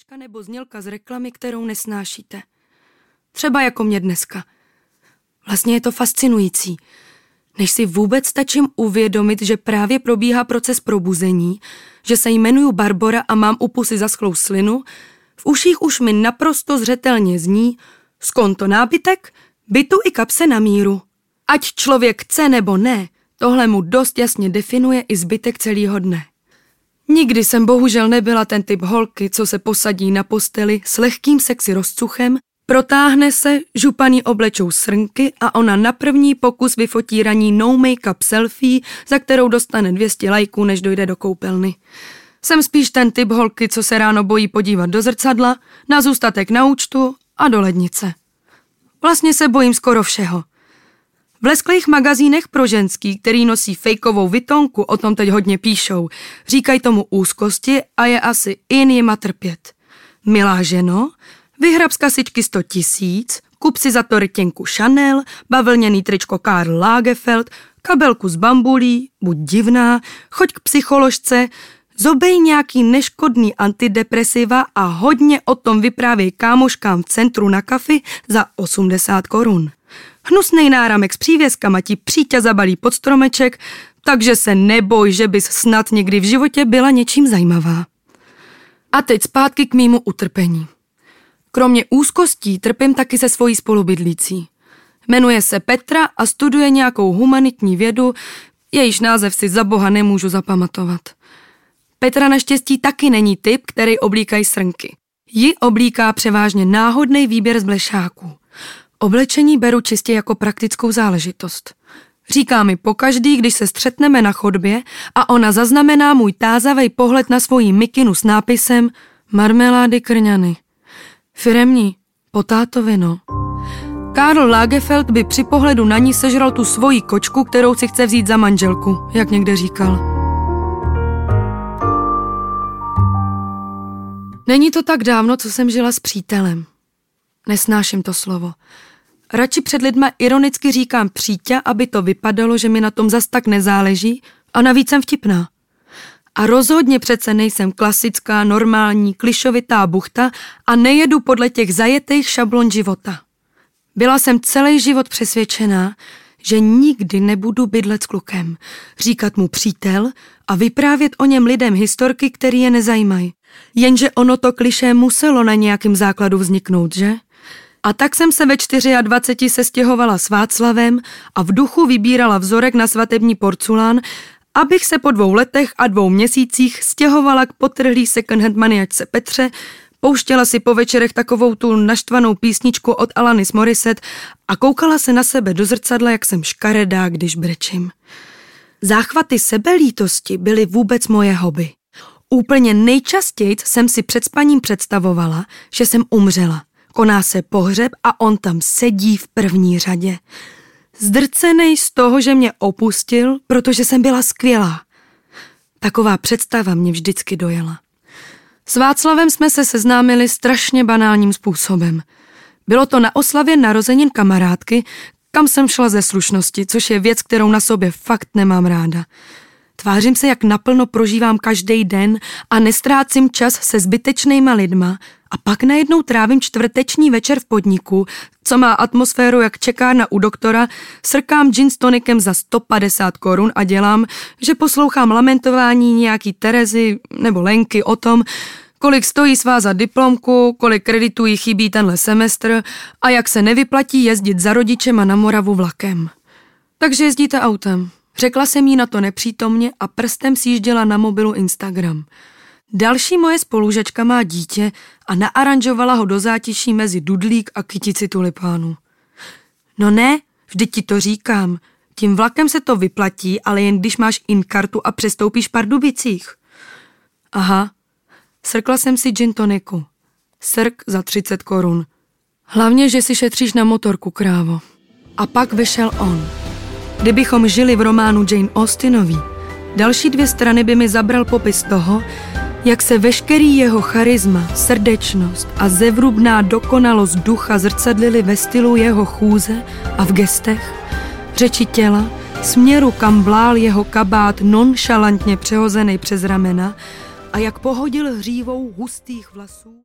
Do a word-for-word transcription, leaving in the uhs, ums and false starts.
značka nebo znělka z reklamy, kterou nesnášíte. Třeba jako mě dneska. Vlastně je to fascinující. Než si vůbec stačím uvědomit, že právě probíhá proces probuzení, že se jmenuju Barbora a mám u pusy zaschlou slinu, v uších už mi naprosto zřetelně zní skonto nábytek, bytu i kapse na míru. Ať člověk chce nebo ne, tohle mu dost jasně definuje i zbytek celého dne. Nikdy jsem bohužel nebyla ten typ holky, co se posadí na posteli s lehkým sexy rozcuchem, protáhne se, županý oblečou srnky a ona na první pokus vyfotí raní no make-up selfie, za kterou dostane dvě stě lajků, než dojde do koupelny. Jsem spíš ten typ holky, co se ráno bojí podívat do zrcadla, na zůstatek na účtu a do lednice. Vlastně se bojím skoro všeho. V lesklých magazínech pro ženský, který nosí fejkovou vitonku, o tom teď hodně píšou, říkají tomu úzkosti a je asi in jima trpět. Milá ženo, vyhrab z kasičky sto tisíc, kup si za to rytěnku Chanel, bavlněný tričko Karl Lagerfeld, kabelku z bambulí, buď divná, choď k psycholožce, zobej nějaký neškodný antidepresiva a hodně o tom vyprávěj kámoškám v centru na kafi za osmdesát korun. Hnusnej náramek s přívěskama ti příťa zabalí pod stromeček, takže se neboj, že bys snad někdy v životě byla něčím zajímavá. A teď zpátky k mému utrpení. Kromě úzkostí trpím taky se svojí spolubydlící. Jmenuje se Petra a studuje nějakou humanitní vědu, jejíž název si za boha nemůžu zapamatovat. Petra naštěstí taky není typ, který oblíkají srnky. Ji oblíká převážně náhodný výběr z blešáků. Oblečení beru čistě jako praktickou záležitost. Říká mi pokaždý, když se střetneme na chodbě a ona zaznamená můj tázavej pohled na svoji mikinu s nápisem marmelády krňany. Firemní, po tátovi, no. Karl Lagerfeld by při pohledu na ní sežral tu svoji kočku, kterou si chce vzít za manželku, jak někde říkal. Není to tak dávno, co jsem žila s přítelem. Nesnáším to slovo. Radši před lidma ironicky říkám příťa, aby to vypadalo, že mi na tom zas tak nezáleží a navíc jsem vtipná. A rozhodně přece nejsem klasická, normální, klišovitá buchta a nejedu podle těch zajetých šablon života. Byla jsem celý život přesvědčená, že nikdy nebudu bydlet s klukem, říkat mu přítel a vyprávět o něm lidem historky, které je nezajímají. Jenže ono to klišé muselo na nějakém základu vzniknout, že? A tak jsem se ve dvaceti čtyři sestěhovala s Václavem a v duchu vybírala vzorek na svatební porculán, abych se po dvou letech a dvou měsících stěhovala k potrhlý second-hand maniačce Petře, pouštěla si po večerech takovou tu naštvanou písničku od Alanis Morissette a koukala se na sebe do zrcadla, jak jsem škaredá, když brečím. Záchvaty sebelítosti byly vůbec moje hobby. Úplně nejčastěji jsem si před spaním představovala, že jsem umřela. Koná se pohřeb a on tam sedí v první řadě. Zdrcenej z toho, že mě opustil, protože jsem byla skvělá. Taková představa mě vždycky dojela. S Václavem jsme se seznámili strašně banálním způsobem. Bylo to na oslavě narozenin kamarádky, kam jsem šla ze slušnosti, což je věc, kterou na sobě fakt nemám ráda. Tvářím se, jak naplno prožívám každý den a nestrácím čas se zbytečnýma lidma a pak najednou trávím čtvrteční večer v podniku, co má atmosféru jak čekárna u doktora, srkám gin s tonikem za sto padesát korun a dělám, že poslouchám lamentování nějaký Terezy nebo Lenky o tom, kolik stojí svázat diplomku, kolik kreditů jí chybí tenhle semestr a jak se nevyplatí jezdit za rodičema na Moravu vlakem. Takže jezdíte autem. Řekla jsem jí na to nepřítomně a prstem sjížděla na mobilu Instagram. Další moje spolužačka má dítě a naaranžovala ho do zátiší mezi dudlík a kytici tulipánu. No ne, vždyť ti to říkám. Tím vlakem se to vyplatí, ale jen když máš in-kartu a přestoupíš v Pardubicích. Aha, srkla jsem si gin toniku. Srk za třicet korun. Hlavně, že si šetříš na motorku, krávo. A pak vyšel on. Kdybychom žili v románu Jane Austenový, další dvě strany by mi zabral popis toho, jak se veškerý jeho charisma, srdečnost a zevrubná dokonalost ducha zrcadlily ve stylu jeho chůze a v gestech, řeči těla, směru, kam blál jeho kabát nonšalantně přehozený přes ramena a jak pohodil hřívou hustých vlasů.